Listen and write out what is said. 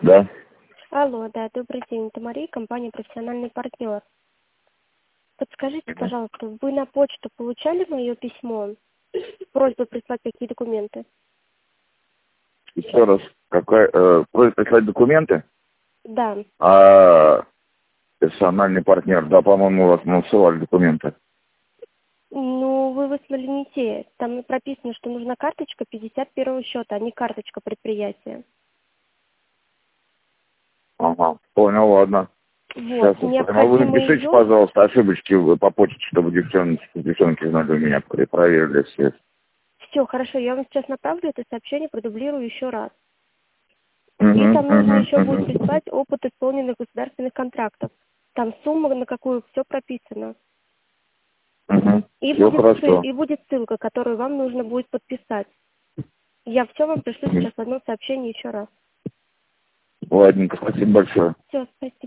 Да. Алло, да, добрый день, это Мария, компания «Профессиональный партнер». Подскажите, пожалуйста, вы на почту получали мое письмо? Просьба прислать какие документы? Еще раз. Просьба прислать документы? Да. Персональный партнер. Да, по-моему, вас насылали документы. Ну, вы выслали не те. Там прописано, что нужна карточка 51-го счета, а не карточка предприятия. Ага. Понял, ладно. Сейчас. Вот, А вы необходимо напишите, ее... пожалуйста, ошибочки по почте, чтобы девчонки знали меня, проверили все. Все, хорошо, я вам сейчас направлю это сообщение, продублирую еще раз. И там нужно еще будет прислать опыт исполненных государственных контрактов. Там сумма, на какую все прописано. И будет ссылка, которую вам нужно будет подписать. Я все вам пришлю сейчас в одно сообщение еще раз. Ладненько, спасибо большое. Все, спасибо.